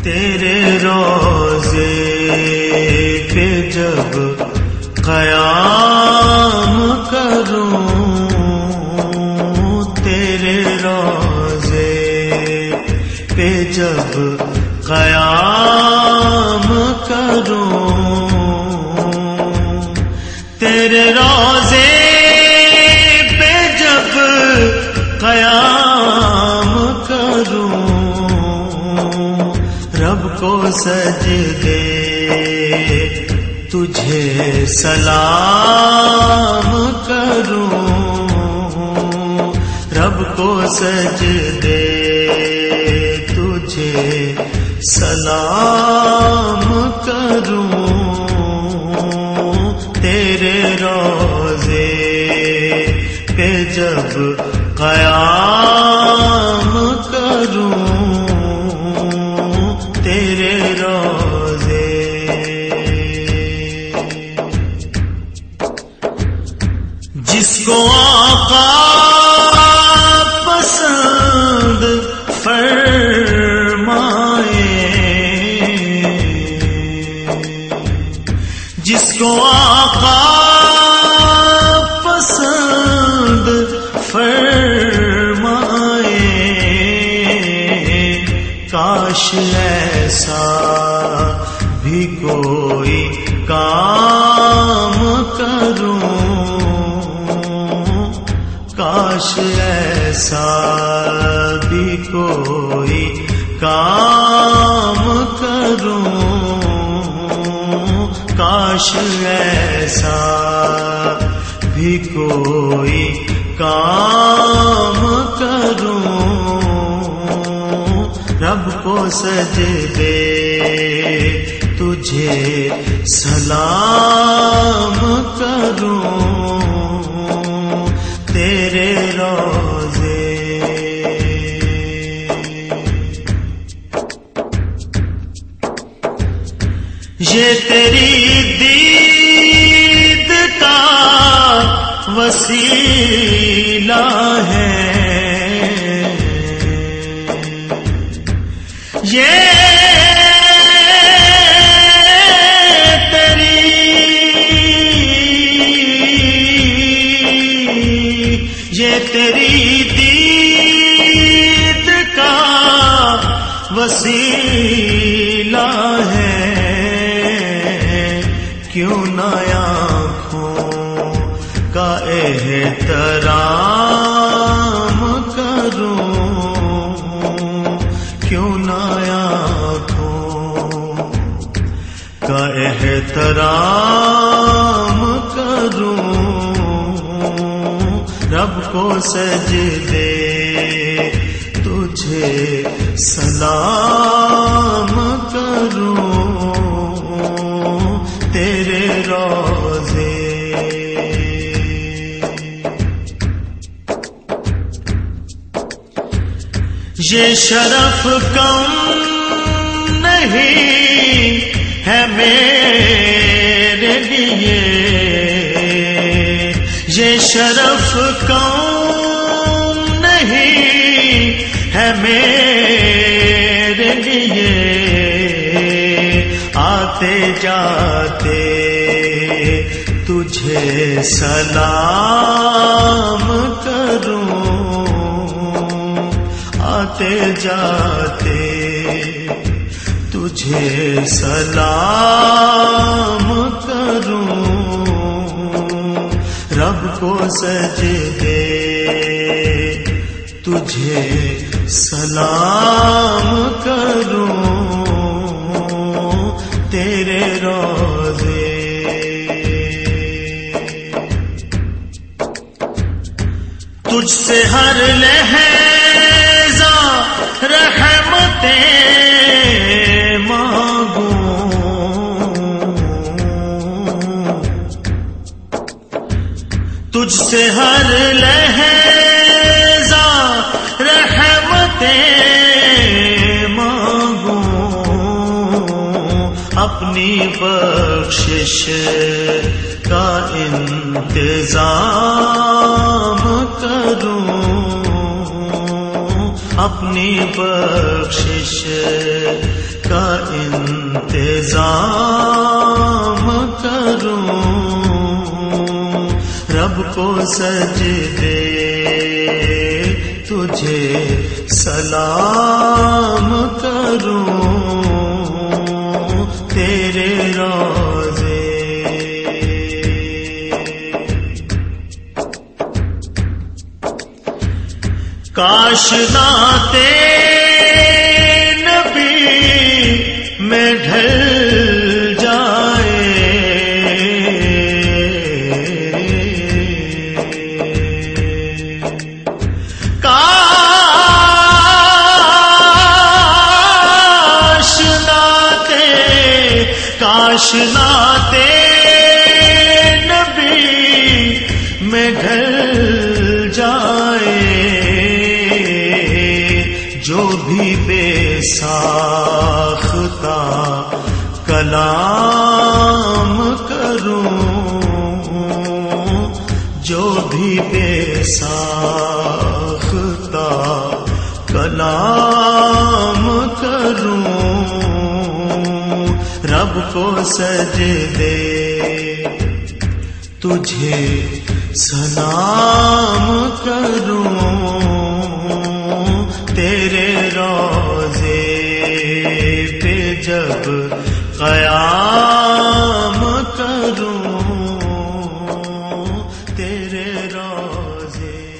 تیرے روضے پہ جب قیام کروں، تیرے روضے پہ جب قیام کروں، تیرے روضے پہ جب قیام کروں، رب کو سجدے تجھے سلام کروں، رب کو سجدے تجھے سلام کروں، تیرے روضے پہ جب قیام کروں، تیرے روضے جس کو آقا پسند فرمائے، جس کو آقا پسند فرمائے، کاش ایسا بھی کوئی کام کروں، کاش ایسا بھی کوئی کام کروں، کاش ایسا بھی کوئی کام کروں، رب کو سجدے تجھے سلام کروں، تیرے روضے یہ تیری دید کا وسیلہ ہے، یہ تیری دید کا وسیلہ ہے، کیوں نہ آنکھوں کا احترام کروں، کیوں نہ آنکھوں کا احترام کروں، رب کو سجدے تجھے سلام کروں، تیرے روضے یہ شرف کم نہیں ہے میرے لیے، یہ شرف کم نہیں ہے میرے لیے، آتے جاتے تجھے سلام کروں، آتے جاتے تجھے سلام کروں، رب کو سجدے تجھے سلام کروں، تیرے روضے تجھ سے ہر لہجہ رحمتیں مانگوں، تجھ سے ہر لہجہ رحمتیں مانگوں، اپنی بخشش کا انتظام کروں، اپنی بخشش کا انتظام کروں، رب کو سجدے تجھے سلام کروں، تیرے روضے کاش ناتے نبی میں ڈھل جائے، کاش ناتے نبی میں ڈھل جائے، جو بھی بے ساختہ کلام کروں، جو بھی بے ساختہ کلام کروں، رب کو سجدے تجھے سلام کروں، تیرے روضے پہ جب قیام کروں، تیرے روضے